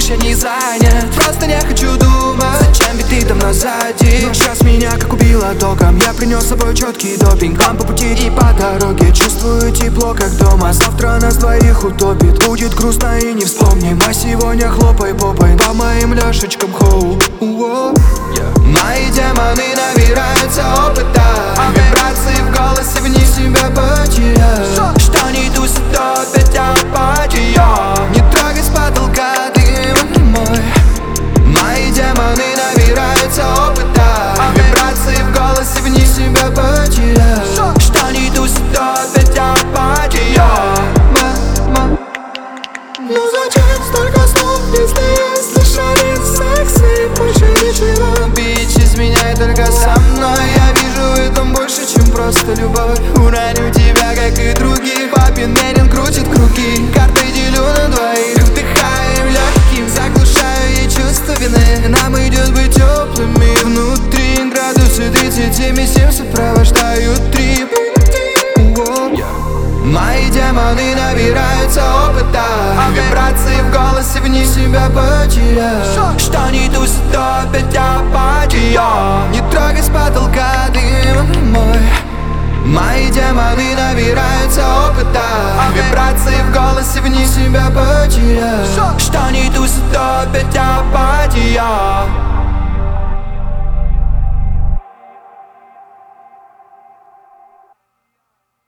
еще не занят. Просто не хочу думать, зачем ведь ты давно сзади. Но сейчас меня как убило током. Я принес с собой четкий допинг. Вам по пути и по дороге чувствую тепло, как дома. Завтра нас двоих утопит. Будет грустно и не вспомним. А сегодня хлопай попой по моим ляшечкам, хоу. Мои демоны набираются опыта. Вибрации в голосе, вне себя потерял. Что не тусит, то опять апатия. Не трогай с потолка дым мой. Мои демоны набираются опыта. Вибрации в голосе, вне себя потерял. Что не тусит, то опять апатия. Ну зачем столько слов, если есть лишь один секс и больше ничего? Бич, изменяй только со мной. Я вижу в этом больше, чем просто любовь. Уроню тебя, как и других. Папин Мерин крутит круги. Карты делю на двоих. Вдыхаем легким, заглушаю ей чувство вины. Нам идет быть теплыми. Внутри градусы 37,7 сопровождают трип. Мои демоны набираются опыта. Вибрации в голосе, вне себя потерял. Что не тусит, то опять апатия. Не трогай с потолка дым мой. Мои демоны набираются опыта. Вибрации в голосе, вне себя потерял. Что не тусит, то опять апатия.